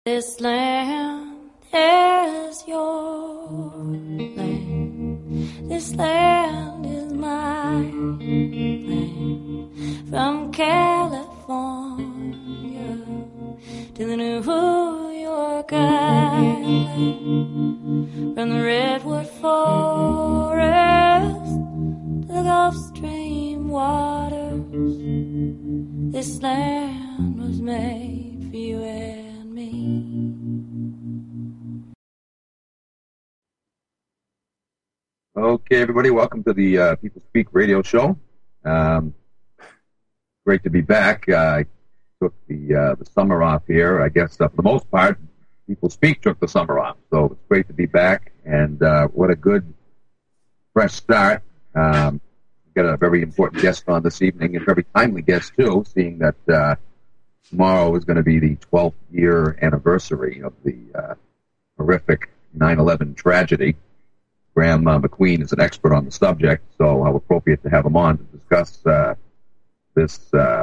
This land is your land. This land is my land. From California to the New York Island. From the Redwood Forest to the Gulf Stream waters. This land was made for you and me. Okay, everybody, welcome to the People Speak radio show. Great to be back. I took the summer off here. I guess for the most part, People Speak took the summer off. So it's great to be back, and what a good, fresh start. We've got a very important guest on this evening, and very timely guest, too, seeing that tomorrow is going to be the 12th year anniversary of the horrific 9/11 tragedy. Graham McQueen is an expert on the subject, so how appropriate to have him on to discuss this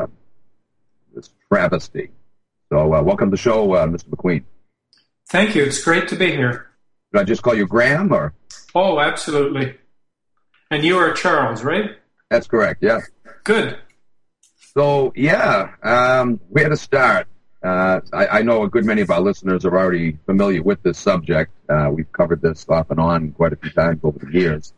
travesty. So welcome to the show, Mr. McQueen. Thank you. It's great to be here. Should I just call you Graham, or? Oh, absolutely. And you are Charles, right? That's correct, yeah. Good. So, yeah, where to start? I know a good many of our listeners are already familiar with this subject. We've covered this off and on quite a few times over the years.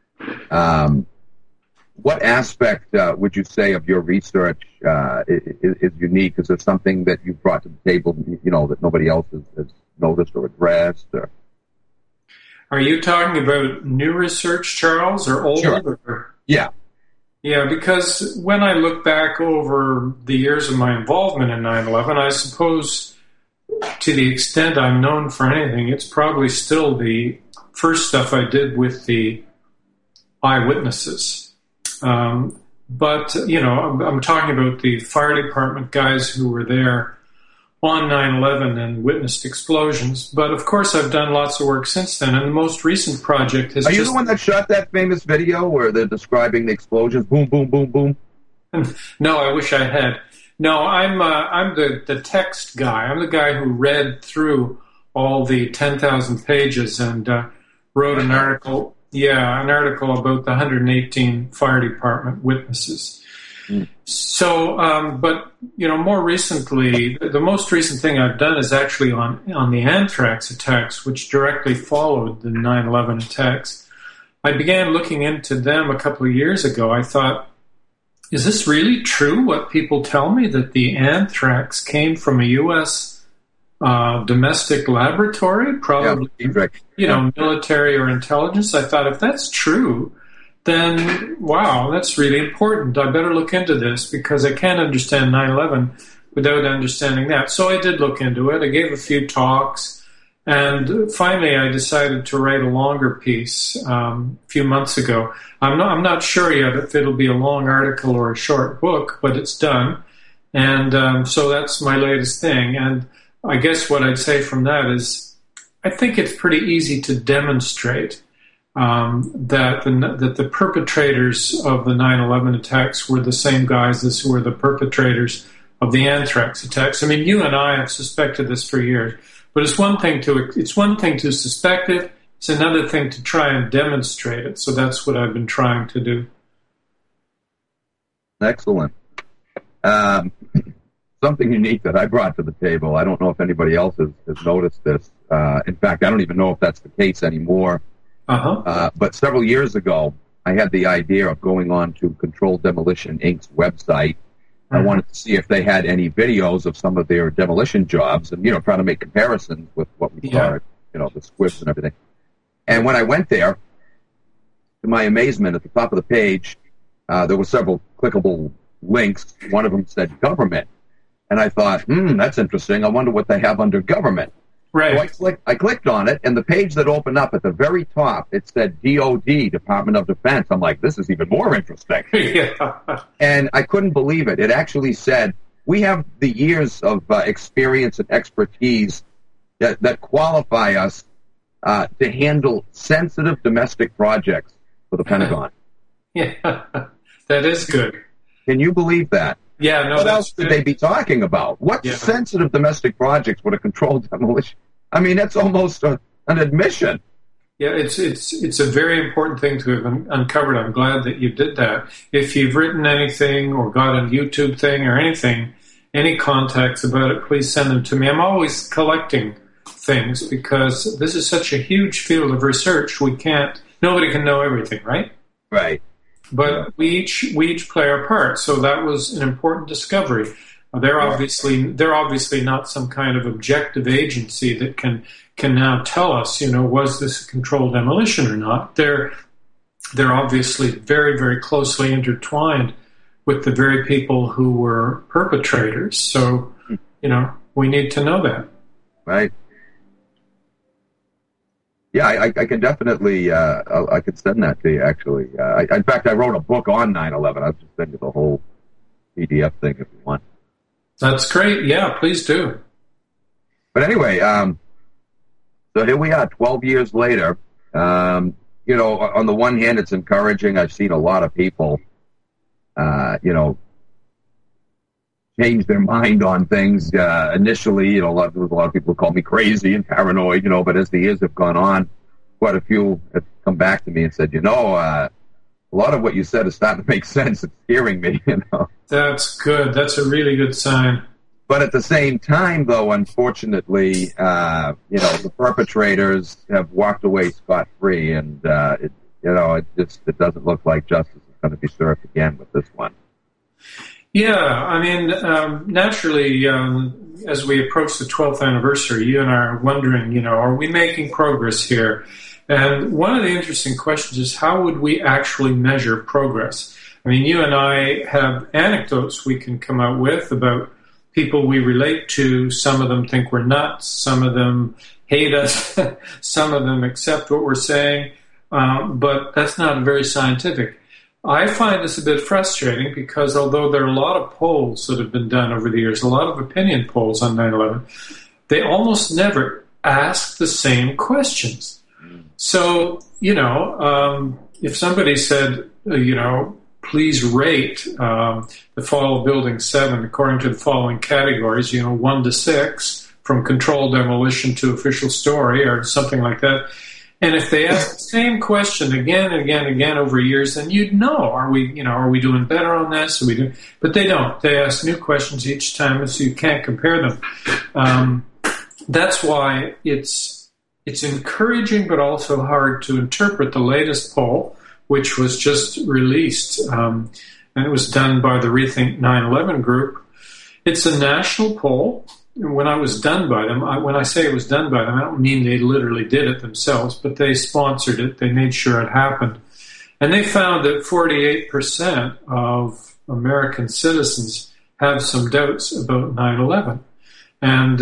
What aspect would you say of your research is unique? Is there something that you've brought to the table, you know, that nobody else has noticed or addressed? Or? Are you talking about new research, Charles, or old? Sure. Yeah. Yeah, because when I look back over the years of my involvement in 9/11, I suppose to the extent I'm known for anything, it's probably still the first stuff I did with the eyewitnesses. But, you know, I'm talking about the fire department guys who were there on 9/11 and witnessed explosions. But, of course, I've done lots of work since then, and the most recent project has Are you the one that shot that famous video where they're describing the explosions? Boom, boom, boom, boom. No, I wish I had. No, I'm the text guy. I'm the guy who read through all the 10,000 pages and wrote an article. Yeah, an article about the 118 fire department witnesses. Mm. So, but, you know, more recently, the most recent thing I've done is actually on the anthrax attacks, which directly followed the 9/11 attacks. I began looking into them a couple of years ago. I thought, is this really true, what people tell me, that the anthrax came from a U.S. Domestic laboratory, probably, you know, military or intelligence? I thought, if that's true, then, wow, that's really important. I better look into this because I can't understand 9/11 without understanding that. So I did look into it. I gave a few talks, and finally I decided to write a longer piece a few months ago. I'm not sure yet if it'll be a long article or a short book, but it's done. And so that's my latest thing. And I guess what I'd say from that is I think it's pretty easy to demonstrate that the perpetrators of the 9/11 attacks were the same guys as who were the perpetrators of the anthrax attacks. I mean, you and I have suspected this for years, but it's one thing to suspect it. It's another thing to try and demonstrate it. So that's what I've been trying to do. Excellent. Something unique that I brought to the table. I don't know if anybody else has noticed this. In fact, I don't even know if that's the case anymore. But several years ago, I had the idea of going on to Controlled Demolition Inc.'s website. I wanted to see if they had any videos of some of their demolition jobs and, you know, try to make comparisons with what we saw, you know, the squibs and everything. And when I went there, to my amazement, at the top of the page, there were several clickable links. One of them said government. And I thought, that's interesting. I wonder what they have under government. Right. So I clicked on it, and the page that opened up at the very top, it said DOD, Department of Defense. I'm like, this is even more interesting. Yeah. And I couldn't believe it. It actually said, we have the years of experience and expertise that qualify us to handle sensitive domestic projects for the Pentagon. Yeah, that is good. Can you believe that? Yeah, no. What else could they be talking about? What sensitive domestic projects would a controlled demolition? I mean, that's almost an admission. Yeah, it's a very important thing to have uncovered. I'm glad that you did that. If you've written anything or got a YouTube thing or anything, any contacts about it, please send them to me. I'm always collecting things because this is such a huge field of research. Nobody can know everything, right? Right. But we each play our part. So that was an important discovery. They're obviously not some kind of objective agency that can now tell us, was this a controlled demolition or not. They're obviously very, very closely intertwined with the very people who were perpetrators. So, we need to know that. Right. Yeah, I can definitely, I could send that to you, actually. In fact, I wrote a book on 9/11. I'll just send you the whole PDF thing if you want. That's great. Yeah, please do. But anyway, so here we are 12 years later. On the one hand, it's encouraging. I've seen a lot of people, change their mind on things. Initially, a lot of people call me crazy and paranoid, but as the years have gone on, quite a few have come back to me and said, a lot of what you said is starting to make sense. It's scaring me, That's good. That's a really good sign. But at the same time, though, unfortunately, the perpetrators have walked away scot-free, and it doesn't look like justice is going to be served again with this one. Yeah, I mean, naturally, as we approach the 12th anniversary, you and I are wondering, are we making progress here? And one of the interesting questions is, how would we actually measure progress? I mean, you and I have anecdotes we can come out with about people we relate to. Some of them think we're nuts. Some of them hate us. Some of them accept what we're saying. But that's not very scientific. I find this a bit frustrating because although there are a lot of polls that have been done over the years, a lot of opinion polls on 9/11, they almost never ask the same questions. So, if somebody said, please rate the fall of Building 7 according to the following categories, 1 to 6, from controlled demolition to official story or something like that. And if they ask the same question again and again and again over years, then you'd know, are we doing better on this? But they don't. They ask new questions each time, so you can't compare them. That's why it's encouraging, but also hard to interpret the latest poll, which was just released, and it was done by the Rethink 9/11 group. It's a national poll. When I was done by them, when I say it was done by them, I don't mean they literally did it themselves, but they sponsored it. They made sure it happened. And they found that 48% of American citizens have some doubts about 9/11. And,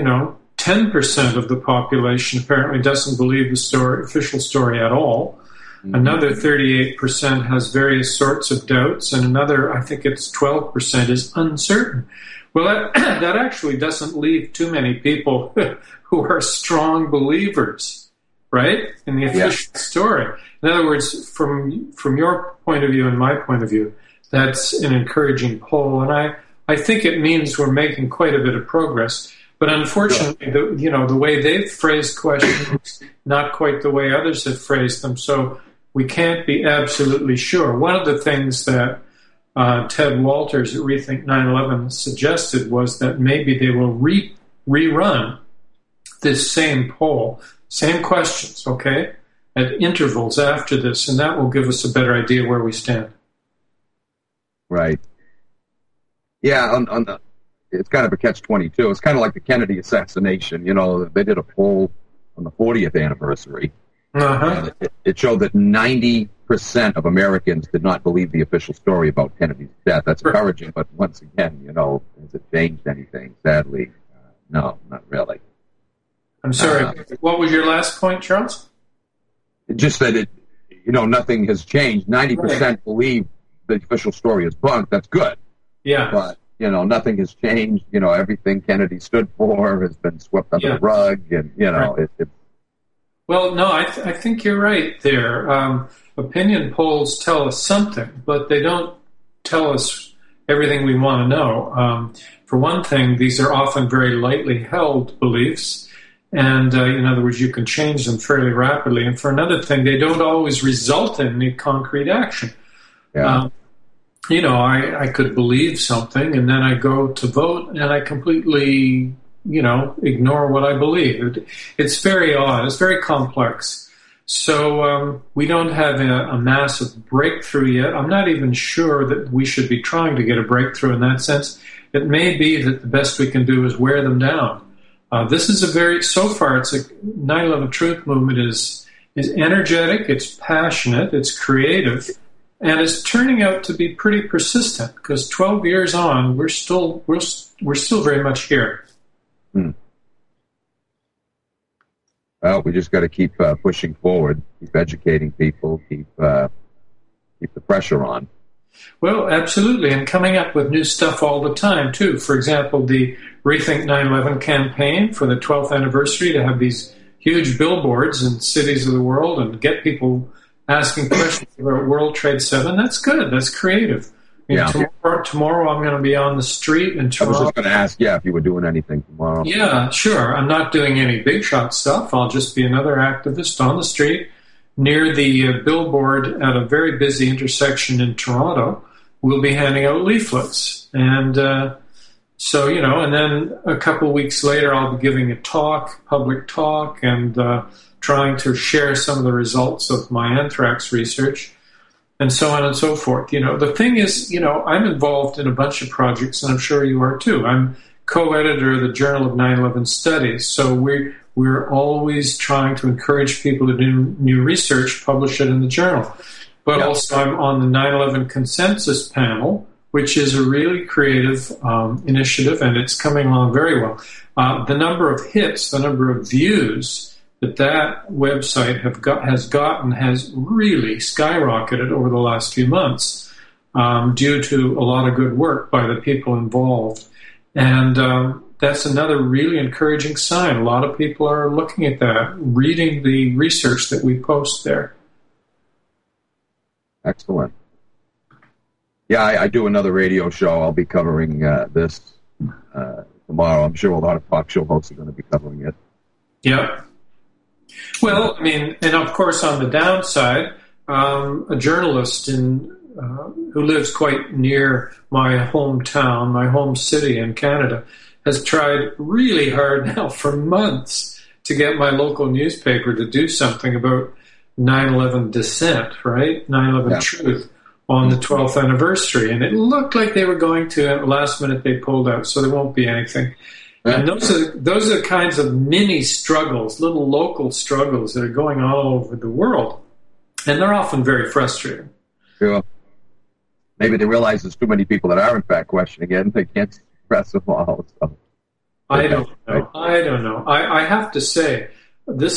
10% of the population apparently doesn't believe the official story at all. Mm-hmm. Another 38% has various sorts of doubts, and another, I think it's 12%, is uncertain. Well, that actually doesn't leave too many people who are strong believers, right, in the official story. In other words, from your point of view and my point of view, that's an encouraging poll, and I think it means we're making quite a bit of progress. But unfortunately, the way they've phrased questions, not quite the way others have phrased them, so we can't be absolutely sure. One of the things that Ted Walters at Rethink 9/11 suggested was that maybe they will rerun this same poll, same questions, okay, at intervals after this, and that will give us a better idea where we stand. Right. Yeah, it's kind of a catch-22. It's kind of like the Kennedy assassination. They did a poll on the 40th anniversary. Uh-huh. And it showed that 90% of Americans did not believe the official story about Kennedy's death. That's encouraging, but once again, has it changed anything? Sadly, no, not really. I'm sorry. What was your last point, Charles? Just that nothing has changed. 90% believe the official story is bunk. That's good. Yeah. But, nothing has changed. Everything Kennedy stood for has been swept under the rug, and, right. Well, no, I think you're right there. Opinion polls tell us something, but they don't tell us everything we want to know. For one thing, these are often very lightly held beliefs, and in other words, you can change them fairly rapidly. And for another thing, they don't always result in any concrete action. Yeah. I could believe something, and then I go to vote, and I completely, ignore what I believe. It's very odd. It's very complex. So we don't have a massive breakthrough yet. I'm not even sure that we should be trying to get a breakthrough in that sense. It may be that the best we can do is wear them down. This is so far, it's a 9/11 Truth movement is energetic, it's passionate, it's creative, and it's turning out to be pretty persistent, because 12 years on, we're still very much here. Well, we just got to keep pushing forward, keep educating people, keep the pressure on. Well, absolutely, and coming up with new stuff all the time, too. For example, the Rethink 9/11 campaign for the 12th anniversary, to have these huge billboards in cities of the world and get people asking questions about World Trade 7, that's good. That's creative. Tomorrow I'm going to be on the street in Toronto. I was just going to ask, if you were doing anything tomorrow. Yeah, sure. I'm not doing any big shot stuff. I'll just be another activist on the street near the billboard at a very busy intersection in Toronto. We'll be handing out leaflets. And and then a couple of weeks later, I'll be giving a public talk, and trying to share some of the results of my anthrax research, and so on and so forth. The thing is, I'm involved in a bunch of projects, and I'm sure you are too. I'm co-editor of the Journal of 9/11 Studies, so we're always trying to encourage people to do new research, publish it in the journal. But also I'm on the 9/11 Consensus Panel, which is a really creative initiative, and it's coming along very well. The number of hits, the number of views that website has really skyrocketed over the last few months due to a lot of good work by the people involved. And that's another really encouraging sign. A lot of people are looking at that, reading the research that we post there. Excellent. Yeah, I do another radio show. I'll be covering this tomorrow. I'm sure a lot of talk show hosts are going to be covering it. Yeah. Well, and of course on the downside, a journalist who lives quite near my hometown, my home city in Canada, has tried really hard now for months to get my local newspaper to do something about 9/11 dissent, right? 9/11 Truth on the 12th anniversary. And it looked like they were going to, at the last minute they pulled out, so there won't be anything. And those are the kinds of mini struggles, little local struggles that are going all over the world. And they're often very frustrating. Sure. Maybe they realize there's too many people that are in fact questioning it, and they can't express them all. So. I don't know. I have to say, this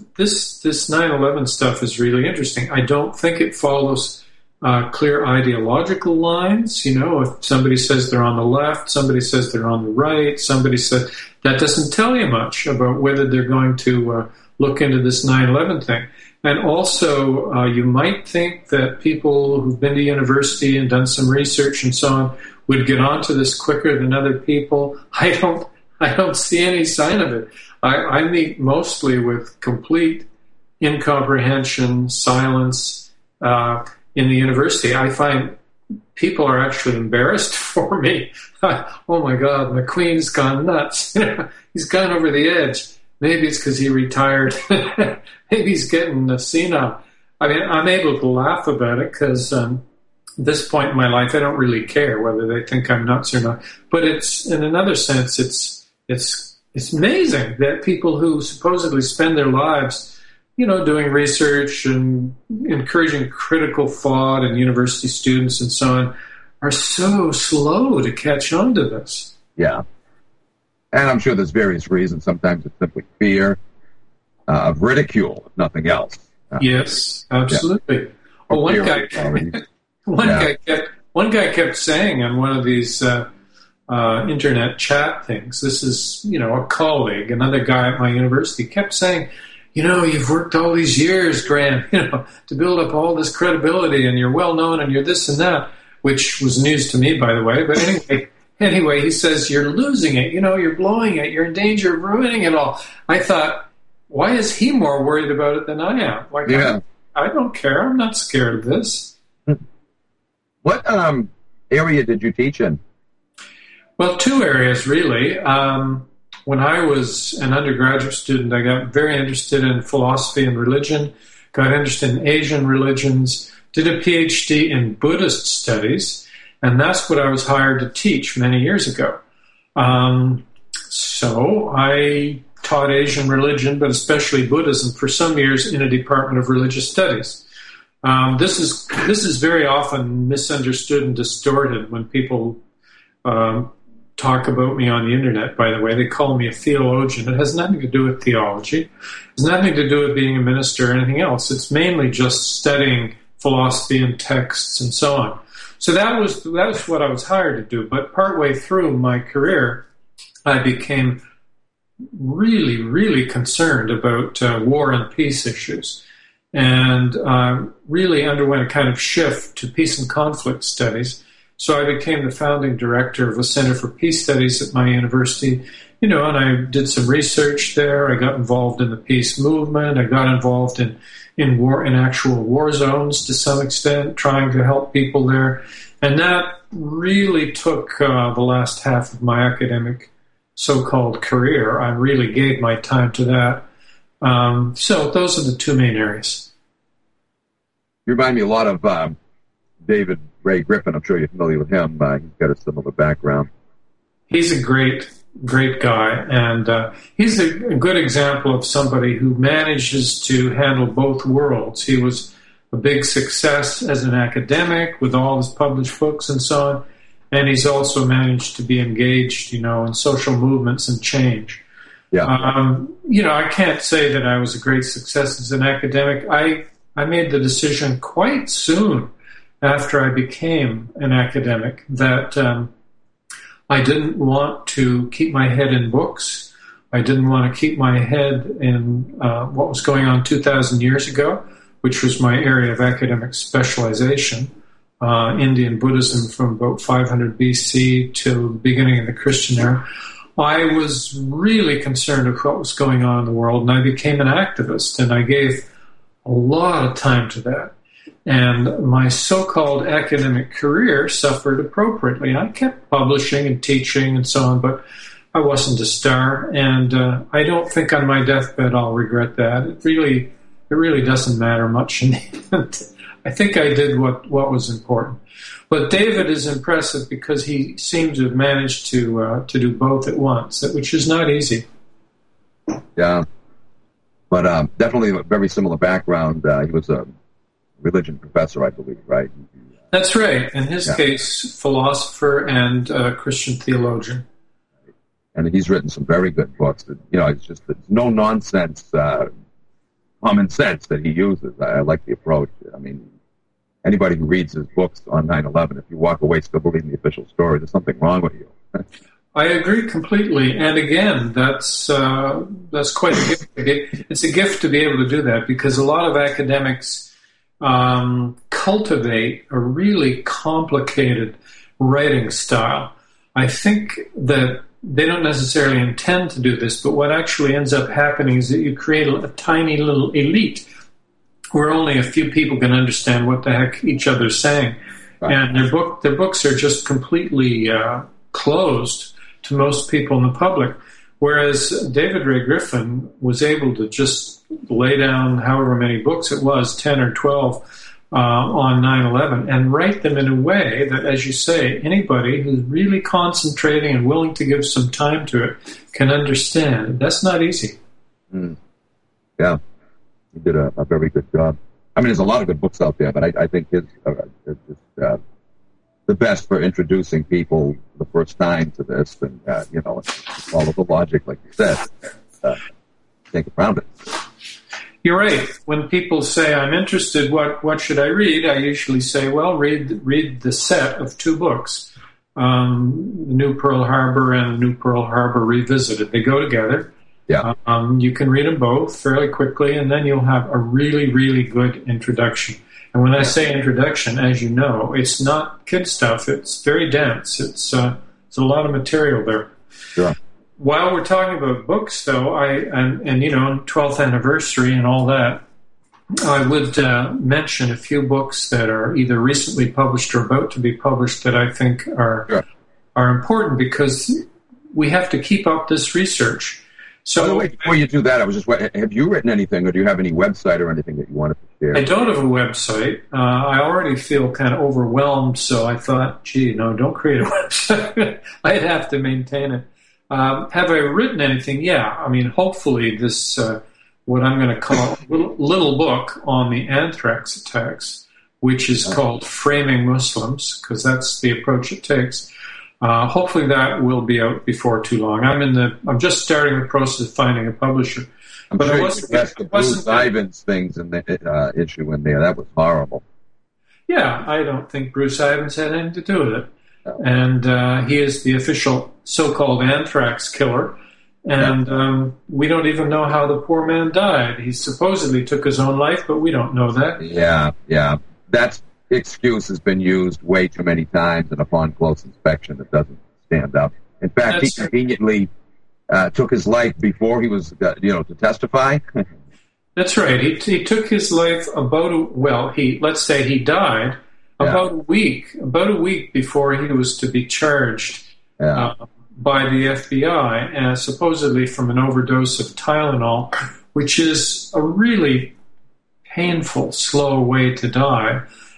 9/11 stuff is really interesting. I don't think it follows clear ideological lines. If somebody says they're on the left, somebody says they're on the right, somebody says that doesn't tell you much about whether they're going to look into this 9/11 thing. And also, you might think that people who've been to university and done some research and so on would get onto this quicker than other people. I don't see any sign of it. I meet mostly with complete incomprehension, silence in the university. I find people are actually embarrassed for me. Oh my God, McQueen's gone nuts. He's gone over the edge. Maybe it's because he retired. Maybe he's getting senile. I'm able to laugh about it because at this point in my life, I don't really care whether they think I'm nuts or not. But it's, in another sense, it's amazing that people who supposedly spend their lives doing research and encouraging critical thought and university students and so on are so slow to catch on to this. Yeah. And I'm sure there's various reasons. Sometimes it's simply fear of ridicule, if nothing else. Yes, absolutely. Yeah. Well, one guy kept saying on one of these internet chat things, this is, a colleague, another guy at my university, kept saying, you've worked all these years, Graham, to build up all this credibility, and you're well known, and you're this and that. which was news to me, by the way. But anyway, he says, you're losing it. You're blowing it. You're in danger of ruining it all. I thought, why is he more worried about it than I am? Like, yeah. I don't care. I'm not scared of this. What area did you teach in? Well, two areas, really. When I was an undergraduate student, I got very interested in philosophy and religion, got interested in Asian religions, did a PhD in Buddhist studies, and that's what I was hired to teach many years ago. So I taught Asian religion, but especially Buddhism, for some years in a department of religious studies. This is very often misunderstood and distorted when people talk about me on the internet, by the way. They call me a theologian. It has nothing to do with theology. It has nothing to do with being a minister or anything else. It's mainly just studying philosophy and texts and so on. So that was what I was hired to do. But partway through my career, I became really, really concerned about war and peace issues, and really underwent a kind of shift to peace and conflict studies. So I became the founding director of a Center for Peace Studies at my university, and I did some research there. I got involved in the peace movement. I got involved in actual war zones to some extent, trying to help people there. And that really took the last half of my academic so-called career. I really gave my time to that. So those are the two main areas. You remind me a lot of David Ray Griffin. I'm sure you're familiar with him. He's got a similar background. He's a great guy, and he's a good example of somebody who manages to handle both worlds. He was a big success as an academic with all his published books and so on, and he's also managed to be engaged, in social movements and change. Yeah. I can't say that I was a great success as an academic. I made the decision quite soon after I became an academic that I didn't want to keep my head in books. I didn't want to keep my head in what was going on 2,000 years ago, which was my area of academic specialization, Indian Buddhism from about 500 BC till the beginning of the Christian era. I was really concerned with what was going on in the world, and I became an activist, and I gave a lot of time to that. And my so-called academic career suffered appropriately. I kept publishing and teaching and so on, but I wasn't a star, and I don't think on my deathbed I'll regret that. It really doesn't matter much in the end. I think I did what was important. But David is impressive because he seems to have managed to do both at once, which is not easy. Yeah, but definitely a very similar background. He was a religion professor, I believe, right? That's right. In his case, philosopher and Christian theologian. And he's written some very good books. It's just it's no nonsense, common sense that he uses. I like the approach. I mean, anybody who reads his books on 9/11, if you walk away still believing the official story, there's something wrong with you. I agree completely. And again, that's quite a gift. It's a gift to be able to do that, because a lot of academics cultivate a really complicated writing style. I think that they don't necessarily intend to do this, but what actually ends up happening is that you create a tiny little elite where only a few people can understand what the heck each other's saying. Right. And their books are just completely closed to most people in the public. Whereas David Ray Griffin was able to just lay down however many books it was, 10 or 12, on 9/11, and write them in a way that, as you say, anybody who's really concentrating and willing to give some time to it can understand. That's not easy. Mm. Yeah, he did a very good job. I mean, there's a lot of good books out there, but I think his is just the best for introducing people the first time to this, and all of the logic, like you said, think around it. You're right. When people say, I'm interested, what should I read? I usually say, well, read the set of two books, New Pearl Harbor and New Pearl Harbor Revisited. They go together. Yeah. You can read them both fairly quickly, and then you'll have a really, really good introduction. And when I say introduction, as you know, it's not kid stuff. It's very dense. It's a lot of material there. Sure. While we're talking about books, though, and 12th anniversary and all that, I would mention a few books that are either recently published or about to be published that I think are important because we have to keep up this research. So, by the way, before you do that, I was just wondering, have you written anything, or do you have any website or anything that you wanted to share? I don't have a website. I already feel kind of overwhelmed, so I thought, don't create a website. I'd have to maintain it. Have I written anything? Yeah. I mean, hopefully this, what I'm going to call a little book on the anthrax attacks, which is called Framing Muslims, because that's the approach it takes. Hopefully that will be out before too long. I'm just starting the process of finding a publisher. But sure the Bruce Ivins things in the issue in there. That was horrible. Yeah, I don't think Bruce Ivins had anything to do with it. And he is the official so-called anthrax killer. And we don't even know how the poor man died. He supposedly took his own life, but we don't know that. Yeah. That excuse has been used way too many times, and upon close inspection, it doesn't stand up. In fact, he conveniently took his life before he was, to testify. That's right. He took his life let's say he died about a week before he was to be charged by the FBI, and supposedly from an overdose of Tylenol, which is a really painful, slow way to die.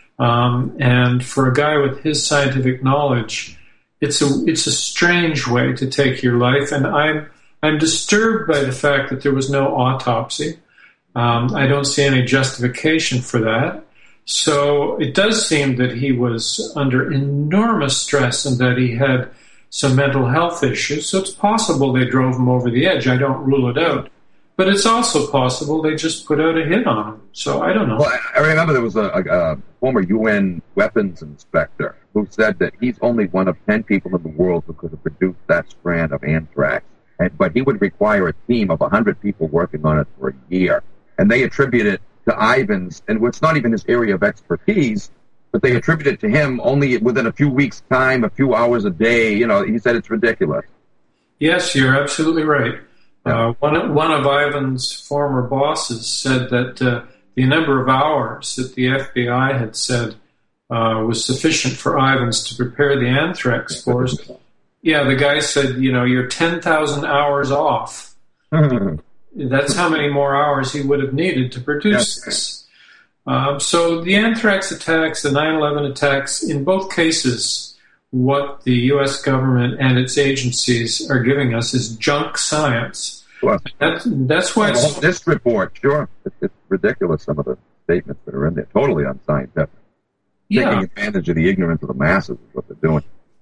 And for a guy with his scientific knowledge, it's a strange way to take your life. And I'm disturbed by the fact that there was no autopsy. I don't see any justification for that. So it does seem that he was under enormous stress and that he had some mental health issues. So it's possible they drove him over the edge. I don't rule it out. But it's also possible they just put out a hit on him. So I don't know. Well, I remember there was a former UN weapons inspector who said that he's only one of 10 people in the world who could have produced that strand of anthrax. But he would require a team of 100 people working on it for a year. And they attribute it to Ivins, and it's not even his area of expertise, but they attribute it to him only within a few weeks' time, a few hours a day. He said it's ridiculous. Yes, you're absolutely right. One of Ivan's former bosses said that the number of hours that the FBI had said was sufficient for Ivans to prepare the anthrax spores. Yeah, the guy said, you're 10,000 hours off. That's how many more hours he would have needed to produce this. So the anthrax attacks, the 9/11 attacks, in both cases, what the U.S. government and its agencies are giving us is junk science. Well, that's why this report, sure, it's ridiculous, some of the statements that are in there, totally unscientific. Taking advantage of the ignorance of the masses is what they're doing.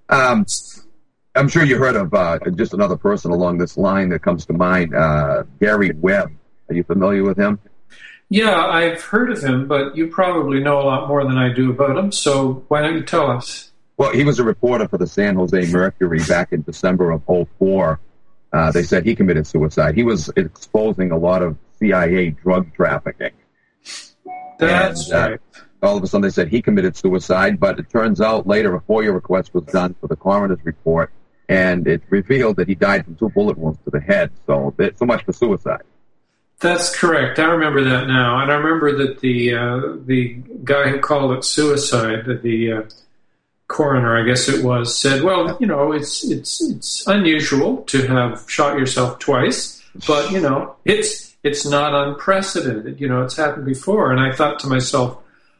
I'm sure you heard of just another person along this line that comes to mind, Gary Webb. Are you familiar with him? Yeah, I've heard of him, but you probably know a lot more than I do about him, so why don't you tell us? Well, he was a reporter for the San Jose Mercury back in December of 2004. They said he committed suicide. He was exposing a lot of CIA drug trafficking. That's right. All of a sudden they said he committed suicide, but it turns out later a FOIA request was done for the coroner's report, and it revealed that he died from 2 bullet wounds to the head. So much for suicide. That's correct. I remember that now. And I remember that the guy who called it suicide, the coroner, I guess it was, said, well, it's unusual to have shot yourself twice, but, it's not unprecedented. It's happened before. And I thought to myself,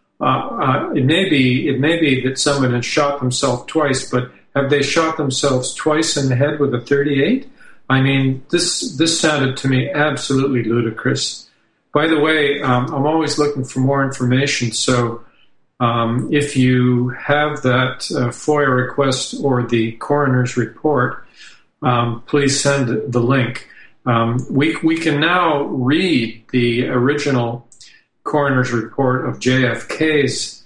it may be that someone has shot themselves twice, but have they shot themselves twice in the head with a .38? I mean, this sounded to me absolutely ludicrous. By the way, I'm always looking for more information, so if you have that FOIA request or the coroner's report, please send the link. We can now read the original coroner's report of JFK's,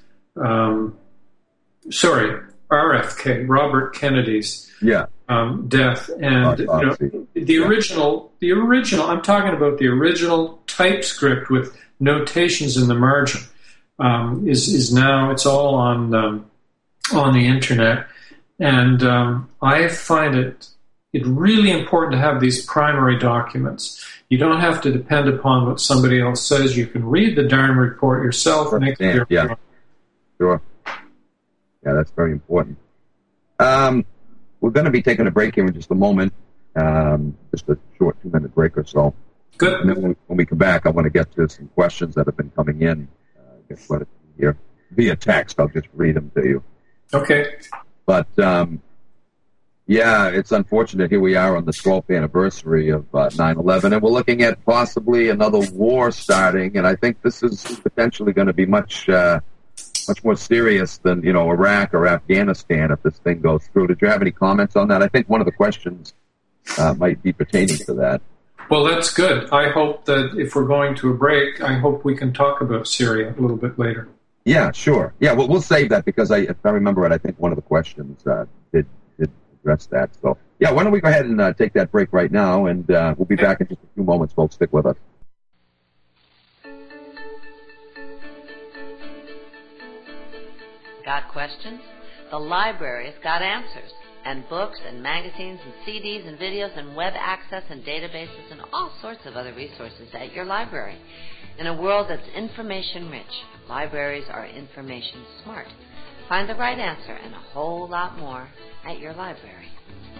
RFK, Robert Kennedy's death, and the original. I'm talking about the original typescript with notations in the margin. is now, it's all on the internet. And I find it really important to have these primary documents. You don't have to depend upon what somebody else says. You can read the darn report yourself and make your own. Sure. Yeah, that's very important. We're going to be taking a break here in just a moment, just a short 2-minute break or so. Good. And then when we come back, I want to get to some questions that have been coming in. Here via text. I'll just read them to you. Okay. But, yeah, it's unfortunate. Here we are on the 12th anniversary of 9/11, and we're looking at possibly another war starting, and I think this is potentially going to be much more serious than, Iraq or Afghanistan if this thing goes through. Did you have any comments on that? I think one of the questions might be pertaining to that. Well, that's good. I hope that if we're going to a break, I hope we can talk about Syria a little bit later. Yeah, sure. Yeah, well, we'll save that because if I remember it, I think one of the questions did address that. So, yeah, why don't we go ahead and take that break right now, and we'll be back in just a few moments, folks. Stick with us. Got questions? The library's got answers. And books and magazines and CDs and videos and web access and databases and all sorts of other resources at your library. In a world that's information rich, libraries are information smart. Find the right answer and a whole lot more at your library.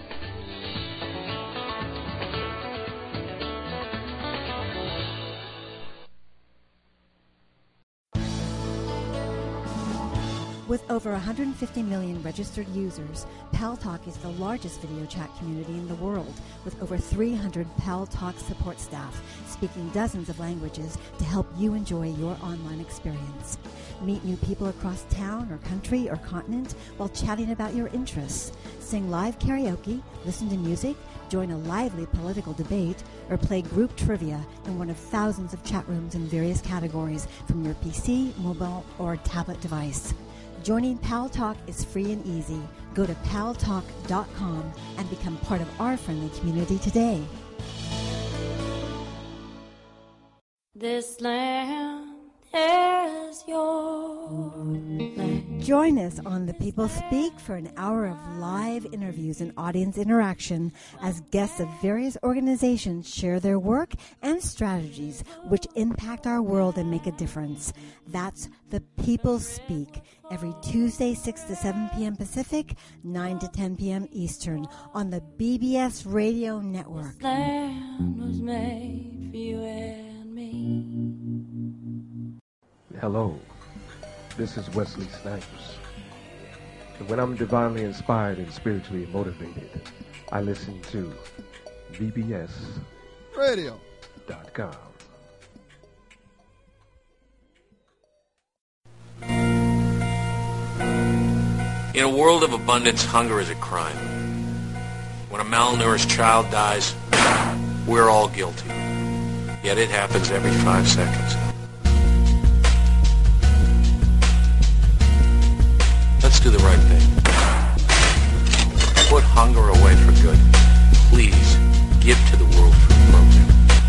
With over 150 million registered users, Paltalk is the largest video chat community in the world, with over 300 Paltalk support staff speaking dozens of languages to help you enjoy your online experience. Meet new people across town or country or continent while chatting about your interests. Sing live karaoke, listen to music, join a lively political debate, or play group trivia in one of thousands of chat rooms in various categories from your PC, mobile, or tablet device. Joining Paltalk is free and easy. Go to paltalk.com and become part of our friendly community today. This land is your land. Join us on The People Speak for an hour of live interviews and audience interaction as guests of various organizations share their work and strategies which impact our world and make a difference. That's The People Speak, every Tuesday 6 to 7 p.m. Pacific, 9 to 10 p.m. Eastern on the BBS Radio Network. This land was made for you and me. Hello, this is Wesley Snipes. And when I'm divinely inspired and spiritually motivated, I listen to VBS.com. In a world of abundance, hunger is a crime. When a malnourished child dies, we're all guilty. Yet it happens every 5 seconds. Let's do the right thing. Put hunger away for good. Please, give to the World Food Program.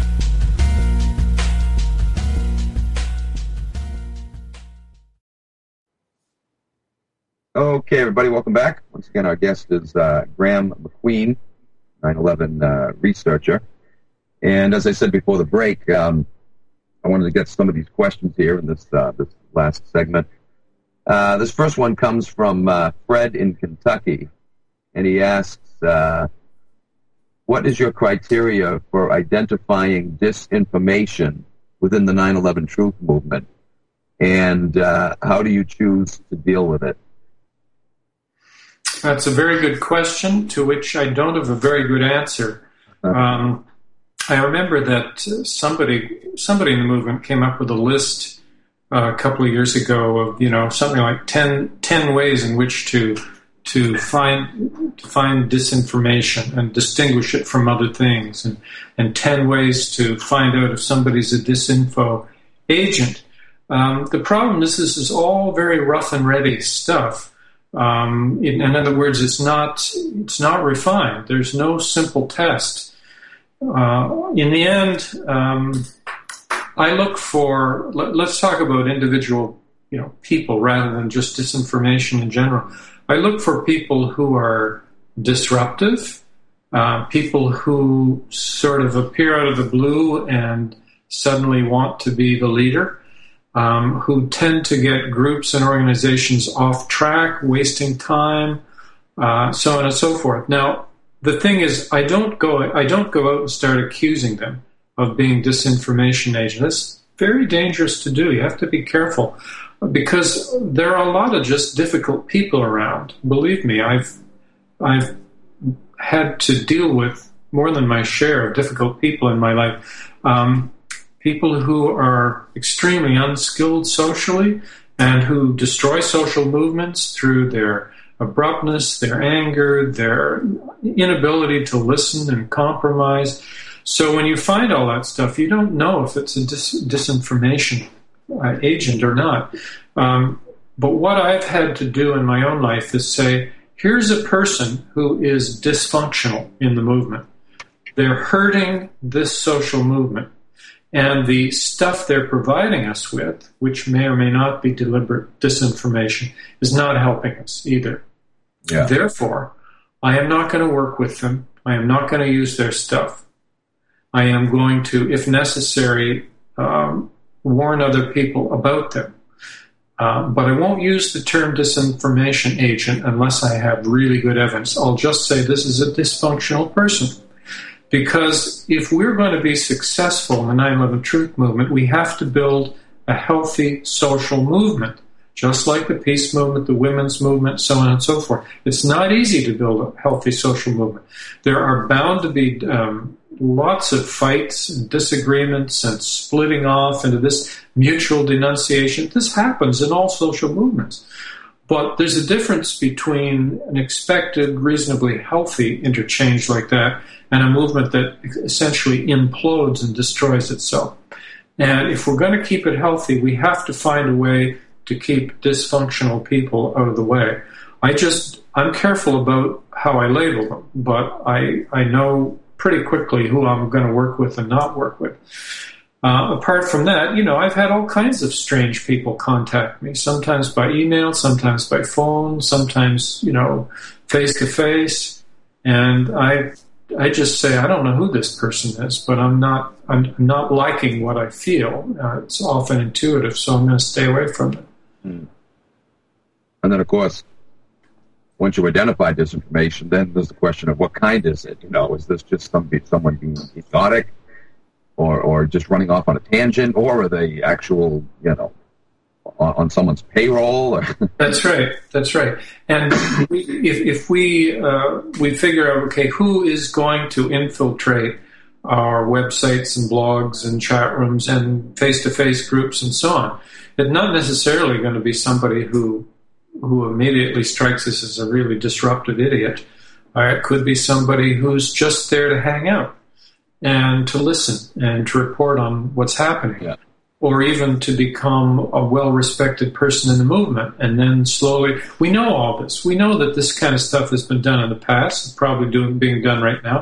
Okay, everybody, welcome back. Once again, our guest is Graham McQueen, 9/11 researcher. And as I said before the break, I wanted to get some of these questions here in this last segment. This first one comes from Fred in Kentucky, and he asks, what is your criteria for identifying disinformation within the 9/11 Truth Movement, and how do you choose to deal with it? That's a very good question, to which I don't have a very good answer. I remember that somebody in the movement came up with a list a couple of years ago of, something like 10 ways in which to find disinformation and distinguish it from other things, and 10 ways to find out if somebody's a disinfo agent. The problem is this is all very rough and ready stuff. In other words, it's not refined. There's no simple test. In the end, I look for. Let's talk about individual people rather than just disinformation in general. I look for people who are disruptive, people who sort of appear out of the blue and suddenly want to be the leader, who tend to get groups and organizations off track, wasting time, so on and so forth. Now, the thing is, I don't go out and start accusing them of being disinformation agents. That's very dangerous to do. You have to be careful because there are a lot of just difficult people around. Believe me, I've had to deal with more than my share of difficult people in my life. People who are extremely unskilled socially and who destroy social movements through their abruptness, their anger, their inability to listen and compromise. So when you find all that stuff, you don't know if it's a disinformation agent or not. But what I've had to do in my own life is say, here's a person who is dysfunctional in the movement. They're hurting this social movement. And the stuff they're providing us with, which may or may not be deliberate disinformation, is not helping us either. Yeah. Therefore, I am not going to work with them. I am not going to use their stuff. I am going to, if necessary, warn other people about them. But I won't use the term disinformation agent unless I have really good evidence. I'll just say this is a dysfunctional person. Because if we're going to be successful in the 9/11 Truth movement, we have to build a healthy social movement, just like the peace movement, the women's movement, so on and so forth. It's not easy to build a healthy social movement. There are bound to be lots of fights and disagreements and splitting off into this mutual denunciation. This happens in all social movements. But there's a difference between an expected, reasonably healthy interchange like that and a movement that essentially implodes and destroys itself. And if we're going to keep it healthy, we have to find a way to keep dysfunctional people out of the way. I'm careful about how I label them, but I know pretty quickly who I'm going to work with and not work with. Apart from that, I've had all kinds of strange people contact me, sometimes by email, sometimes by phone, sometimes, face-to-face. And I just say, I don't know who this person is, but I'm not liking what I feel. It's often intuitive, so I'm going to stay away from it. Mm. And then, of course, once you identify disinformation, then there's the question of what kind is it? Is this just someone being idiotic? Or just running off on a tangent, or are they actual, on someone's payroll? That's right. And if we figure out, okay, who is going to infiltrate our websites and blogs and chat rooms and face-to-face groups and so on, it's not necessarily going to be somebody who immediately strikes us as a really disruptive idiot. It could be somebody who's just there to hang out and to listen and to report on what's happening, or even to become a well-respected person in the movement. And then slowly, we know all this. We know that this kind of stuff has been done in the past. It's probably being done right now.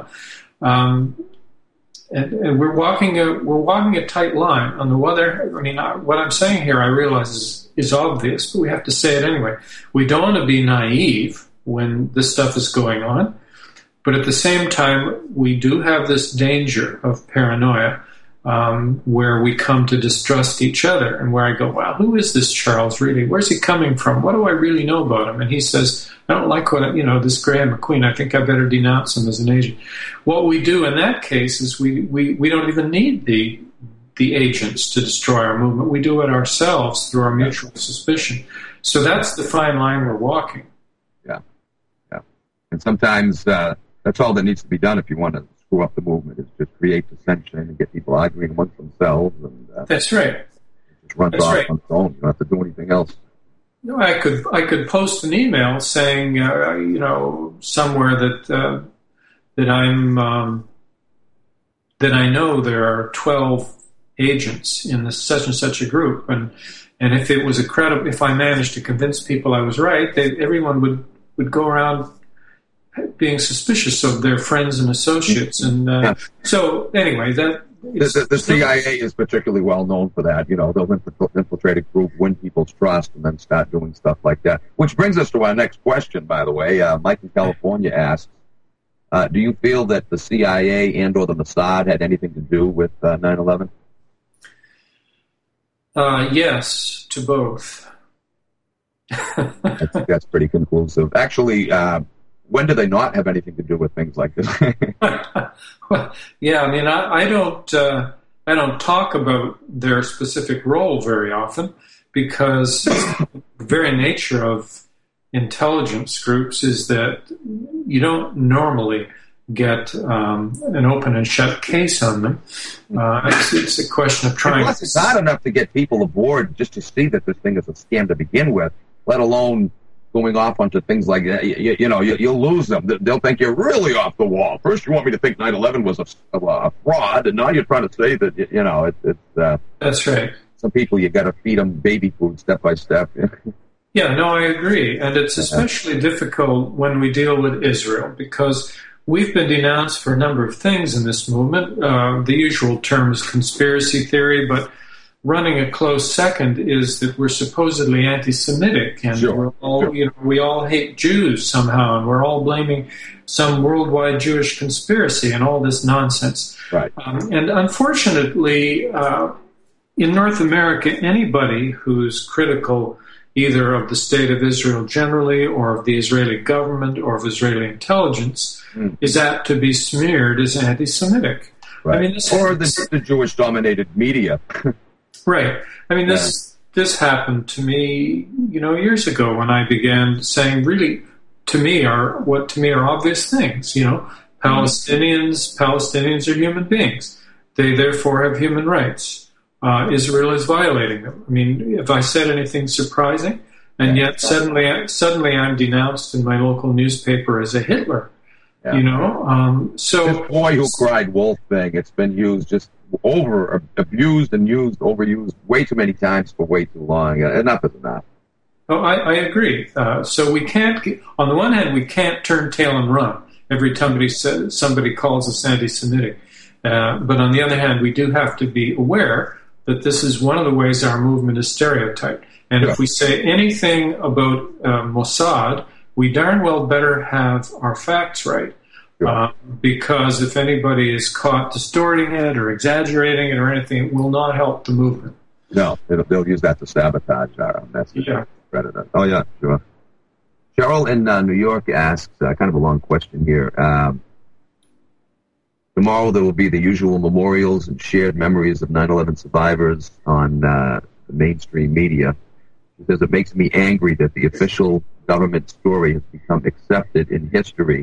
And we're walking a tight line. On the other, what I'm saying here, I realize is obvious, but we have to say it anyway. We don't want to be naive when this stuff is going on. But at the same time, we do have this danger of paranoia where we come to distrust each other and where I go, wow, who is this Charles really? Where's he coming from? What do I really know about him? And he says, I don't like this Graham McQueen. I think I better denounce him as an agent. What we do in that case is we don't even need the agents to destroy our movement. We do it ourselves through our mutual suspicion. So that's the fine line we're walking. Yeah. And sometimes that's all that needs to be done if you want to screw up the movement, is just create dissension and get people arguing amongst themselves. And that's right. It just runs off on its own. You don't have to do anything else. I could post an email saying, somewhere that I know there are 12 agents in this such and such a group, and if it was if I managed to convince people I was right, everyone would go around being suspicious of their friends and associates. And so anyway, The CIA is particularly well known for that. They'll infiltrate a group, win people's trust, and then start doing stuff like that. Which brings us to our next question, by the way. Mike in California asks, do you feel that the CIA and or the Mossad had anything to do with 9/11? Yes, to both. That's pretty conclusive. Actually, when do they not have anything to do with things like this? Well, yeah, I mean, I don't talk about their specific role very often because the very nature of intelligence groups is that you don't normally get an open and shut case on them. It's a question of trying. Plus, it's not enough to get people aboard just to see that this thing is a scam to begin with, let alone going off onto things like that. You'll lose them. They'll think you're really off the wall. First, you want me to think 9/11 was a fraud, and now you're trying to say that it's. That's right. Some people, you got to feed them baby food step by step. Yeah, no, I agree, and it's especially difficult when we deal with Israel because we've been denounced for a number of things in this movement. The usual term is conspiracy theory, but running a close second is that we're supposedly anti-Semitic, and we all hate Jews somehow, and we're all blaming some worldwide Jewish conspiracy and all this nonsense. Right. And unfortunately, in North America, anybody who's critical either of the state of Israel generally or of the Israeli government or of Israeli intelligence is apt to be smeared as anti-Semitic. Right. I mean, or the Jewish-dominated media. Right. I mean, this happened to me, years ago when I began saying really, to me are obvious things. Palestinians are human beings. They therefore have human rights. Israel is violating them. I mean, if I said anything surprising, and yet suddenly I'm denounced in my local newspaper as a Hitler. Yeah. So this boy who cried wolf thing, it's been used just abused and overused way too many times for way too long. Enough is enough. Oh, I agree. So we can't, on the one hand, we can't turn tail and run every time somebody calls us anti-Semitic. But on the other hand, we do have to be aware that this is one of the ways our movement is stereotyped. And if we say anything about Mossad, we darn well better have our facts right. Because if anybody is caught distorting it or exaggerating it or anything, it will not help the movement. No, they'll use that to sabotage our message. Yeah. Oh, yeah, sure. Cheryl in New York asks, kind of a long question here. Tomorrow there will be the usual memorials and shared memories of 9/11 survivors on the mainstream media. She says it makes me angry that the official government story has become accepted in history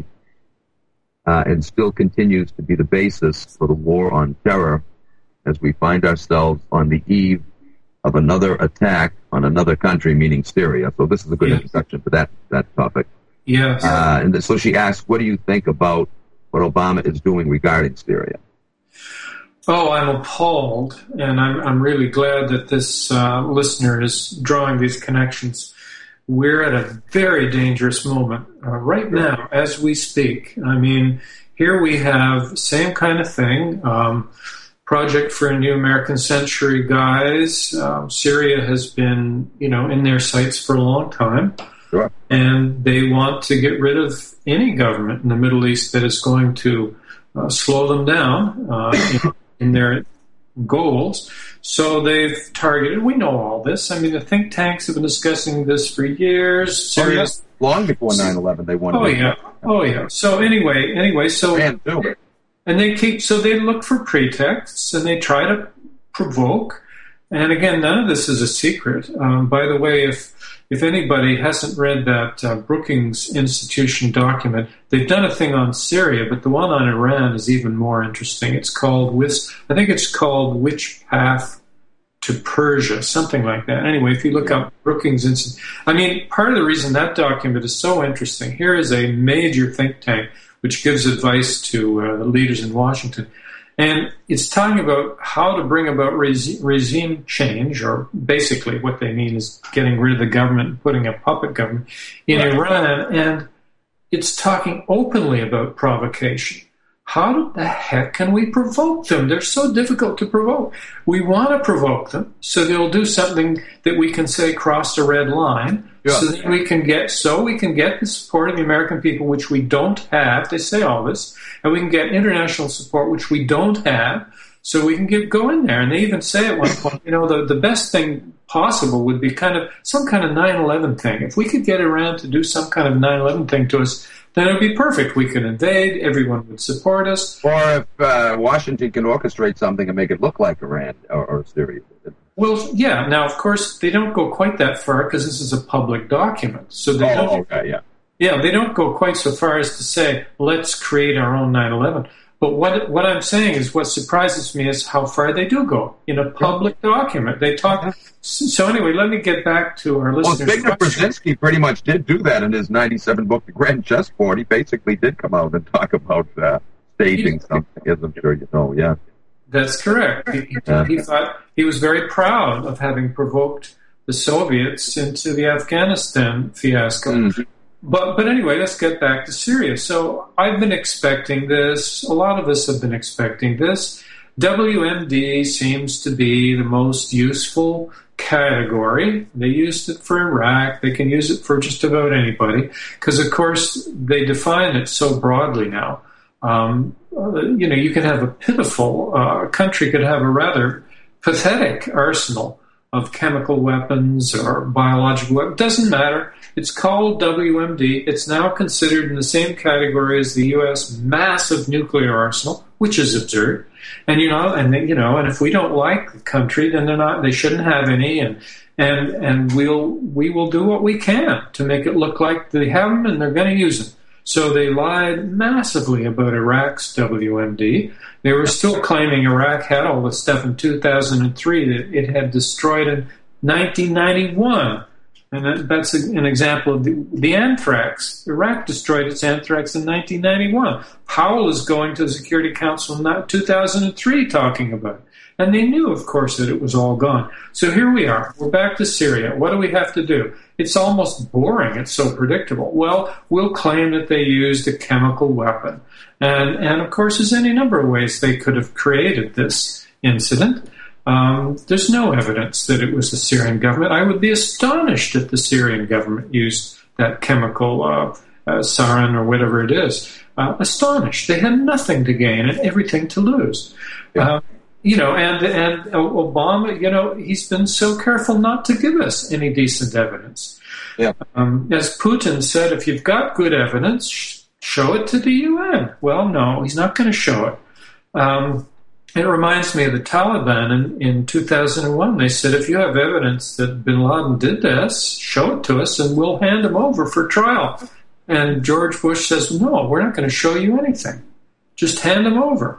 and still continues to be the basis for the war on terror as we find ourselves on the eve of another attack on another country, meaning Syria. So this is a good introduction to that topic. Yes. And so she asks, what do you think about what Obama is doing regarding Syria? Oh, I'm appalled, and I'm really glad that this listener is drawing these connections. We're at a very dangerous moment right now as we speak. I mean, here we have same kind of thing, Project for a New American Century guys. Syria has been, in their sights for a long time. Sure. And they want to get rid of any government in the Middle East that is going to slow them down in their goals. So they've targeted, we know all this. I mean, the think tanks have been discussing this for years. Syria, long before 9/11, they wanted Oh, yeah. So anyway, so... And they look for pretexts and they try to provoke. And again, none of this is a secret. By the way, if anybody hasn't read that Brookings Institution document, they've done a thing on Syria, but the one on Iran is even more interesting. It's called, I think it's called Which Path to Persia, something like that. Anyway, if you look up Brookings Institute, I mean, part of the reason that document is so interesting, here is a major think tank which gives advice to the leaders in Washington. And it's talking about how to bring about regime change, or basically what they mean is getting rid of the government and putting a puppet government in Iran. And it's talking openly about provocation. how the heck can we provoke them? They're so difficult to provoke. We want to provoke them so they'll do something that we can say crossed a red line. Yeah. So that we can get the support of the American people, which we don't have. They say all this, and we can get international support, which we don't have. So we can go in there. And they even say at one point, the best thing possible would be some kind of 9/11 thing. If we could get Iran to do some kind of 9/11 thing to us, then it would be perfect. We could invade. Everyone would support us. Or if Washington can orchestrate something and make it look like Iran or Syria. Well, yeah. Now, of course, they don't go quite that far because this is a public document. So they they don't go quite so far as to say, let's create our own 9/11. But what I'm saying is, what surprises me is how far they do go in a public document. They talk. So anyway, let me get back to our listeners. Well, Zbigniew Brzezinski pretty much did do that in his 97 book, The Grand Chessboard. He basically did come out and talk about staging something, as I'm sure you know. Yeah, that's correct. He thought he was very proud of having provoked the Soviets into the Afghanistan fiasco. Mm-hmm. But anyway, let's get back to Syria. So I've been expecting this. A lot of us have been expecting this. WMD seems to be the most useful category. They used it for Iraq. They can use it for just about anybody because, of course, they define it so broadly now. You can have a pitiful country could have a rather pathetic arsenal of chemical weapons or biological weapons. Doesn't matter. It's called WMD. It's now considered in the same category as the U.S. massive nuclear arsenal, which is absurd. And and if we don't like the country, then they shouldn't have any. And we will do what we can to make it look like they have them and they're going to use them. So they lied massively about Iraq's WMD. They were still claiming Iraq had all this stuff in 2003 that it had destroyed in 1991. And that's an example of the anthrax. Iraq destroyed its anthrax in 1991. Powell is going to the Security Council in 2003 talking about it. And they knew, of course, that it was all gone. So here we are. We're back to Syria. What do we have to do? It's almost boring. It's so predictable. Well, we'll claim that they used a chemical weapon. And of course, there's any number of ways they could have created this incident. There's no evidence that it was the Syrian government. I would be astonished if the Syrian government used that chemical sarin or whatever it is. Astonished. They had nothing to gain and everything to lose. Yeah. And Obama, he's been so careful not to give us any decent evidence. Yeah. As Putin said, if you've got good evidence, show it to the UN. Well, no, he's not going to show it. It reminds me of the Taliban in 2001. They said, if you have evidence that bin Laden did this, show it to us and we'll hand him over for trial. And George Bush says, no, we're not going to show you anything. Just hand him over.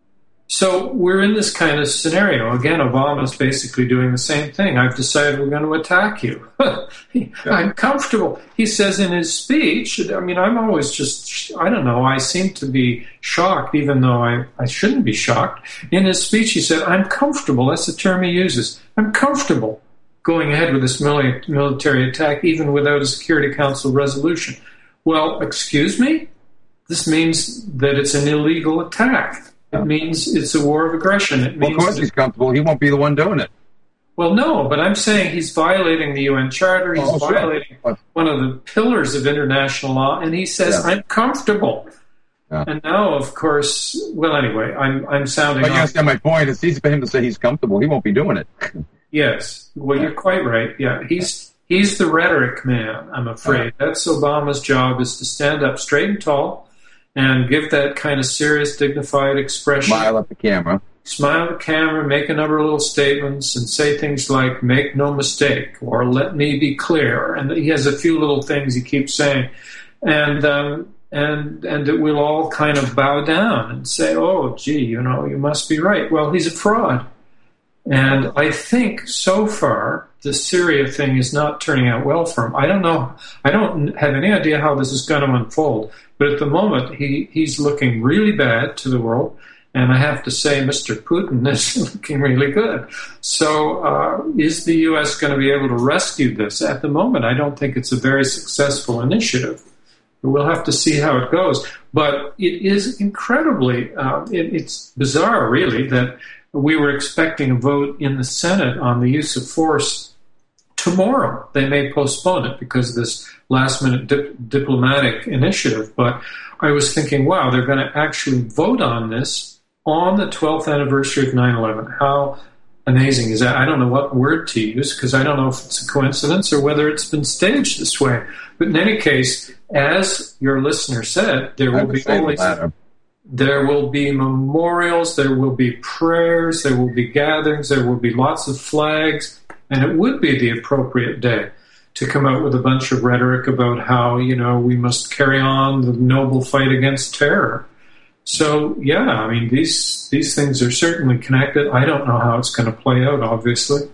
So we're in this kind of scenario. Again, Obama's basically doing the same thing. I've decided we're going to attack you. I'm comfortable. He says in his speech, I'm always just, I seem to be shocked, even though I shouldn't be shocked. In his speech, he said, I'm comfortable. That's the term he uses. I'm comfortable going ahead with this military attack, even without a Security Council resolution. Well, excuse me? This means that it's an illegal attack. It means it's a war of aggression. It means of course he's comfortable. He won't be the one doing it. Well, no, but I'm saying he's violating the UN Charter. He's violating one of the pillars of international law, and he says, I'm comfortable. Yeah. And now, of course, well, anyway, I'm sounding But you understand my point. It's easy for him to say he's comfortable. He won't be doing it. Yes. Well, you're quite right. Yeah, he's the rhetoric man, I'm afraid. That's Obama's job, is to stand up straight and tall and give that kind of serious, dignified expression. Smile at the camera. Smile at the camera, make a number of little statements, and say things like, make no mistake, or let me be clear. And he has a few little things he keeps saying. And it will all kind of bow down and say, oh, gee, you must be right. Well, he's a fraud. And I think so far the Syria thing is not turning out well for him. I don't know. I don't have any idea how this is going to unfold. But at the moment, he's looking really bad to the world. And I have to say, Mr. Putin is looking really good. So is the U.S. going to be able to rescue this? At the moment, I don't think it's a very successful initiative. But we'll have to see how it goes. But it is incredibly, it's bizarre, really, that we were expecting a vote in the Senate on the use of force tomorrow. They may postpone it because of this last-minute diplomatic initiative. But I was thinking, wow, they're going to actually vote on this on the 12th anniversary of 9/11. How amazing is that? I don't know what word to use because I don't know if it's a coincidence or whether it's been staged this way. But in any case, as your listener said, there will be memorials, there will be prayers, there will be gatherings, there will be lots of flags, and it would be the appropriate day to come out with a bunch of rhetoric about how, we must carry on the noble fight against terror. So, yeah, I mean, these things are certainly connected. I don't know how it's going to play out, obviously.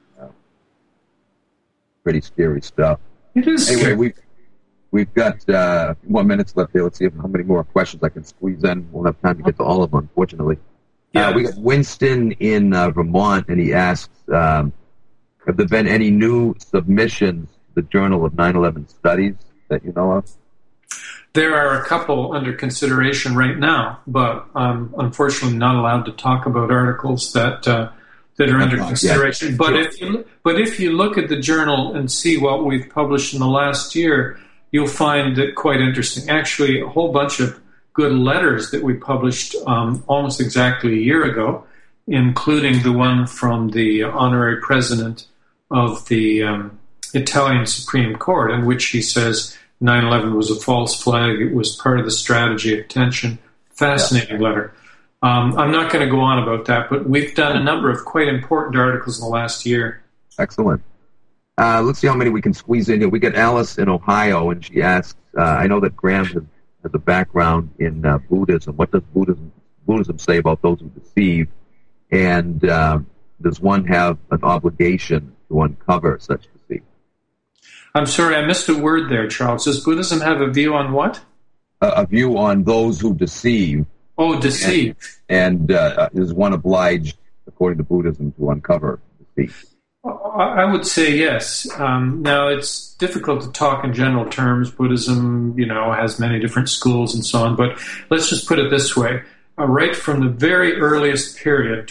Pretty scary stuff. It is scary. Anyway, we've got 1 minute left here. Let's see how many more questions I can squeeze in. We'll have time to get to all of them, unfortunately. Yeah. We got Winston in Vermont, and he asks, have there been any new submissions to the Journal of 9/11 Studies that you know of? There are a couple under consideration right now, but I'm unfortunately not allowed to talk about articles that are under consideration. But if you look at the journal and see what we've published in the last year, you'll find it quite interesting. Actually, a whole bunch of good letters that we published almost exactly a year ago, including the one from the honorary president of the Italian Supreme Court, in which he says 9/11 was a false flag. It was part of the strategy of tension. Fascinating letter. I'm not going to go on about that, but we've done a number of quite important articles in the last year. Excellent. Let's see how many we can squeeze in here. We got Alice in Ohio, and she asks, I know that Graham has a background in Buddhism. What does Buddhism say about those who deceive? And does one have an obligation to uncover such deceit? I'm sorry, I missed a word there, Charles. Does Buddhism have a view on what? A view on those who deceive. Oh, deceive. And is one obliged, according to Buddhism, to uncover deceit? I would say yes. Now, it's difficult to talk in general terms. Buddhism, has many different schools and so on. But let's just put it this way. Right from the very earliest period,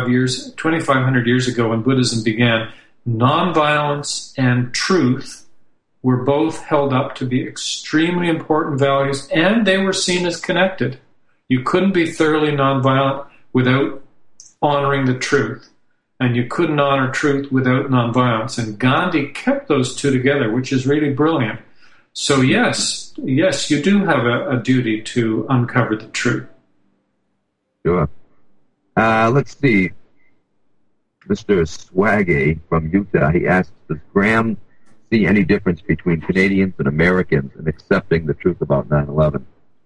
2,500 years ago when Buddhism began, nonviolence and truth were both held up to be extremely important values, and they were seen as connected. You couldn't be thoroughly nonviolent without honoring the truth, and you couldn't honor truth without nonviolence. And Gandhi kept those two together, which is really brilliant. So yes, you do have a duty to uncover the truth. Sure. Let's see. Mr. Swaggy from Utah, he asks, does Graham see any difference between Canadians and Americans in accepting the truth about 9/11?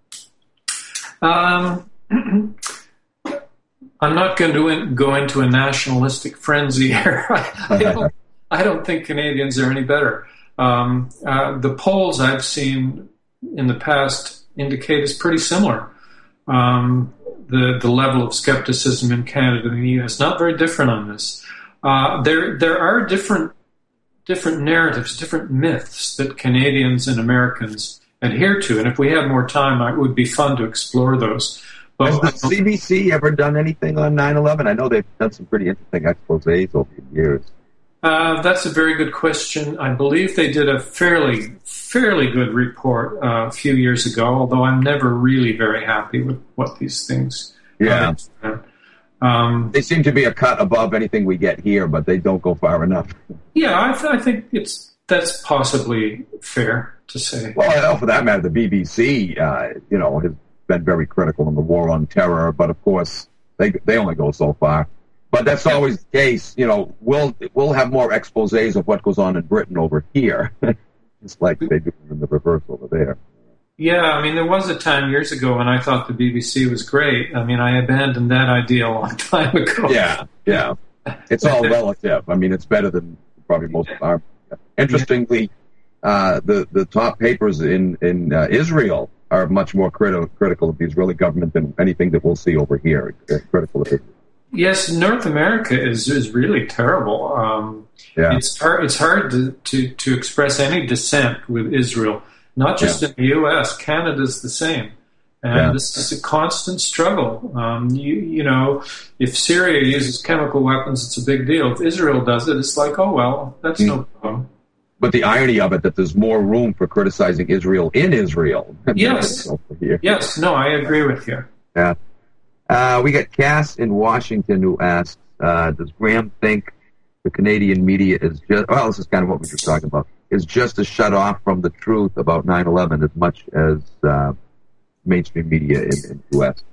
I'm not going to go into a nationalistic frenzy here. I don't think Canadians are any better. The polls I've seen in the past indicate it's pretty similar. The level of skepticism in Canada and the U.S. not very different on this. There are different narratives, different myths that Canadians and Americans adhere to, and if we had more time, it would be fun to explore those. But has the CBC ever done anything on 9/11? I know they've done some pretty interesting exposés over the years. That's a very good question. I believe they did a fairly good report a few years ago, although I'm never really very happy with what these things are. They seem to be a cut above anything we get here, but they don't go far enough. Yeah, I think that's possibly fair to say. Well, for that matter, the BBC, has been very critical in the war on terror, but of course they only go so far. But that's always the case. We'll have more exposés of what goes on in Britain over here, just like they do in the reverse over there. Yeah, I mean, there was a time years ago when I thought the BBC was great. I mean, I abandoned that idea a long time ago. Yeah. It's all relative. I mean, it's better than probably most of our. Interestingly, the top papers in Israel are much more critical of the Israeli government than anything that we'll see over here. Critical of it. Yes, North America is really terrible. It's hard to express any dissent with Israel. Not just in the U.S., Canada's the same. And this is a constant struggle. You know, if Syria uses chemical weapons, it's a big deal. If Israel does it, it's like, oh, well, that's no problem. But the irony of it, that there's more room for criticizing Israel in Israel. Yes. Yes. No, I agree with you. Yeah. We got Cass in Washington who asks, does Graham think the Canadian media is just, well, this is kind of what we were talking about, is just as shut off from the truth about 9/11 as much as mainstream media in the U.S.?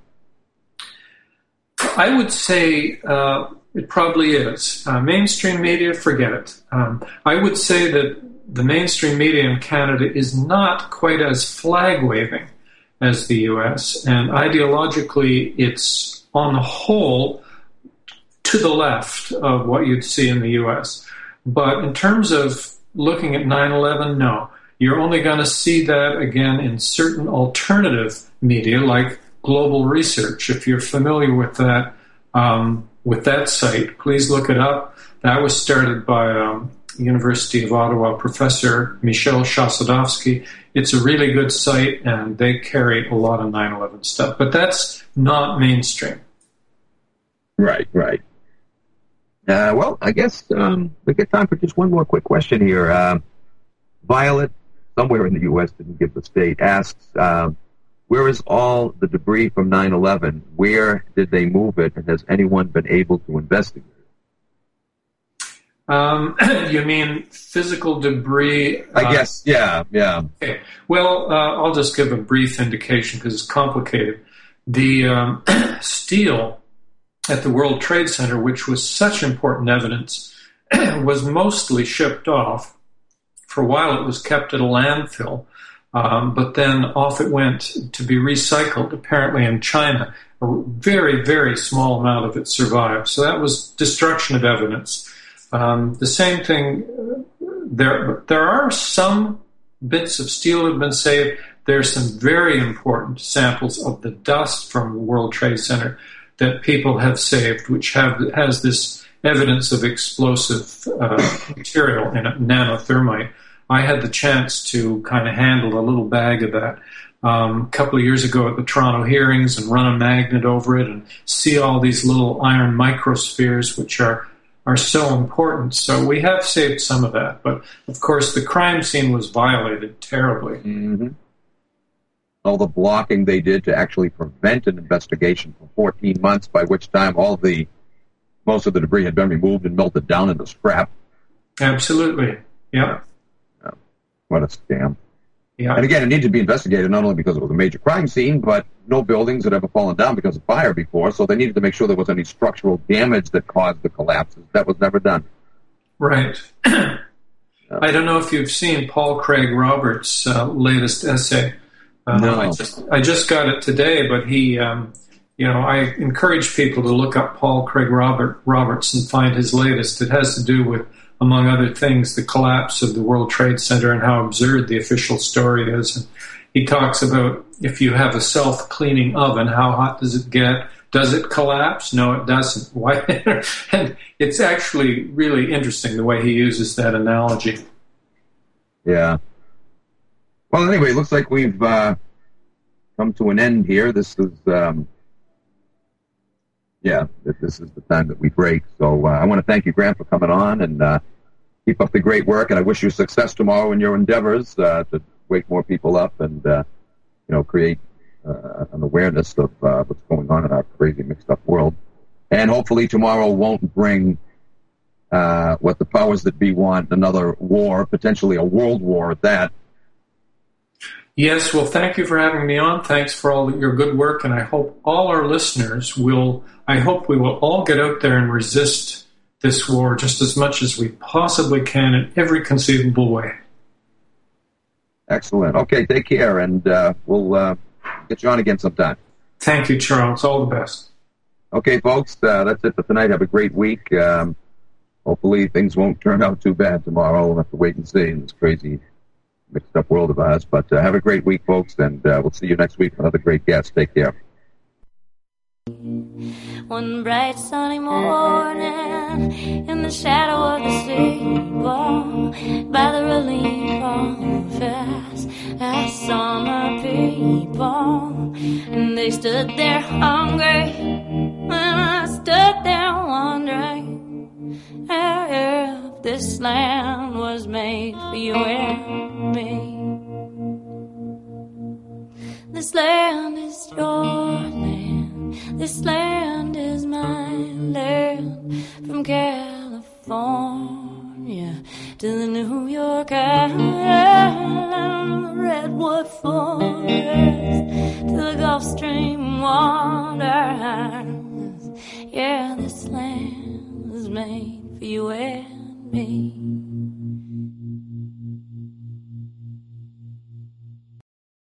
I would say it probably is. Mainstream media, forget it. I would say that the mainstream media in Canada is not quite as flag-waving as the U.S., and ideologically it's, on the whole, to the left of what you'd see in the U.S. But in terms of looking at 9/11, no. You're only going to see that again in certain alternative media like Global Research. If you're familiar with that site, please look it up. That was started by University of Ottawa professor Michel Chossudovsky. It's a really good site, and they carry a lot of 9/11 stuff. But that's not mainstream. Right. Well, I guess we get time for just one more quick question here. Violet, somewhere in the U.S., didn't give the state, asks, where is all the debris from 9/11? Where did they move it? And has anyone been able to investigate it? You mean physical debris? I guess, yeah. Okay. Well, I'll just give a brief indication because it's complicated. The steel at the World Trade Center, which was such important evidence, was mostly shipped off. For a while, it was kept at a landfill, but then off it went to be recycled, apparently in China. A very, very small amount of it survived. So that was destruction of evidence. The same thing, there are some bits of steel that have been saved. There are some very important samples of the dust from the World Trade Center that people have saved, which has this evidence of explosive material in it, nanothermite. I had the chance to kind of handle a little bag of that a couple of years ago at the Toronto hearings and run a magnet over it and see all these little iron microspheres, which are so important. So we have saved some of that. But, of course, the crime scene was violated terribly. Mm-hmm. All the blocking they did to actually prevent an investigation for 14 months, by which time most of the debris had been removed and melted down into scrap. Absolutely, yeah. What a scam. Yeah. And again, it needed to be investigated not only because it was a major crime scene, but no buildings had ever fallen down because of fire before, so they needed to make sure there was any structural damage that caused the collapses. That was never done. Right. I don't know if you've seen Paul Craig Roberts' latest essay. No. I just got it today, but he, I encourage people to look up Paul Craig Roberts and find his latest. It has to do with, among other things, the collapse of the World Trade Center and how absurd the official story is. And he talks about if you have a self-cleaning oven, how hot does it get? Does it collapse? No, it doesn't. Why? And it's actually really interesting the way he uses that analogy. Yeah. Well, anyway, it looks like we've come to an end here. This is, this is the time that we break. So I want to thank you, Graham, for coming on, and keep up the great work. And I wish you success tomorrow in your endeavors to wake more people up and, create an awareness of what's going on in our crazy, mixed-up world. And hopefully tomorrow won't bring what the powers that be want, another war, potentially a world war at that. Yes, well, thank you for having me on. Thanks for all your good work, and I hope all our listeners we will all get out there and resist this war just as much as we possibly can in every conceivable way. Excellent. Okay, take care, and we'll get you on again sometime. Thank you, Charles. All the best. Okay, folks, that's it for tonight. Have a great week. Hopefully things won't turn out too bad tomorrow. We'll have to wait and see in this crazy mixed up world of ours, but have a great week, folks, and we'll see you next week with another great guest. Take care. One bright sunny morning, in the shadow of the steeple, by the relief office, as summer people, and they stood there hungry, and I stood there wondering if this land was made for you and me. This land is your land, this land is my land, from California to the New York Island, the redwood forest to the Gulf Stream waters. Yeah, this land was made for you and me.